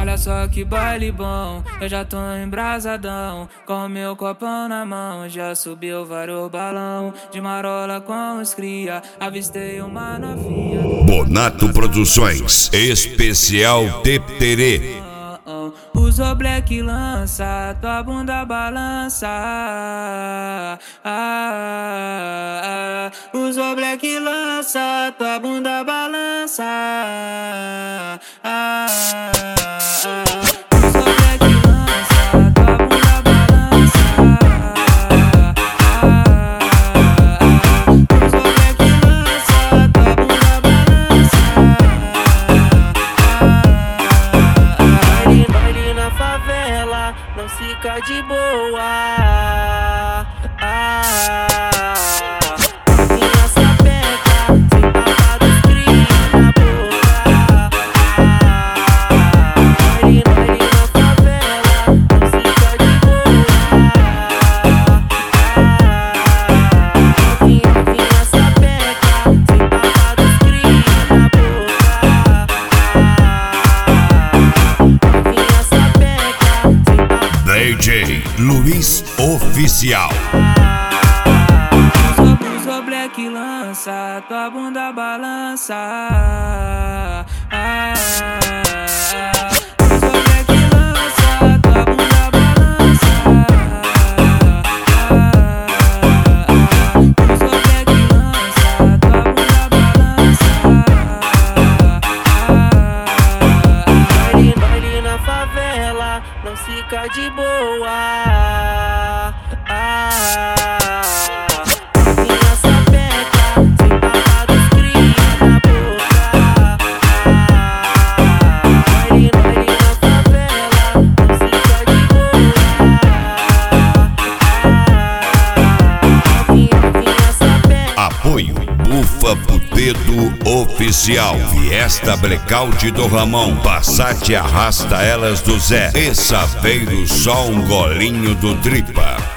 Olha só que baile bom, eu já tô embrasadão, com o meu copão na mão, já subiu vários balão, de marola com os cria, avistei uma novinha. Bonato Produções, especial Tepterê. Usou black lança, tua bunda balança. Usou black lança, tua bunda balança. Usou black lança, tua bunda balança. Usou black lança, tua bunda balança. Baile na favela, não fica de boa. Minha sapeca, sem pagar dos cria na boca. Baile na favela, não fica de boa. Minha sapeca, sem pagar dos cria na boca. DJ Luiz Oficial. Usou black lança, tua bunda balança. Usou black lança, tua bunda balança. Usou black lança, tua bunda balança. Baile na favela, não fica de boa. Minha sapeca, sem pagar dos cria na boca. Baile na favela, não fica de boa. Minha sapeca. Apoio Bufa Putedo Oficial. Fiesta Blackout do Ramon. Passat Arrasta Elas do Zé. E Saveiro só um golinho do Tripa.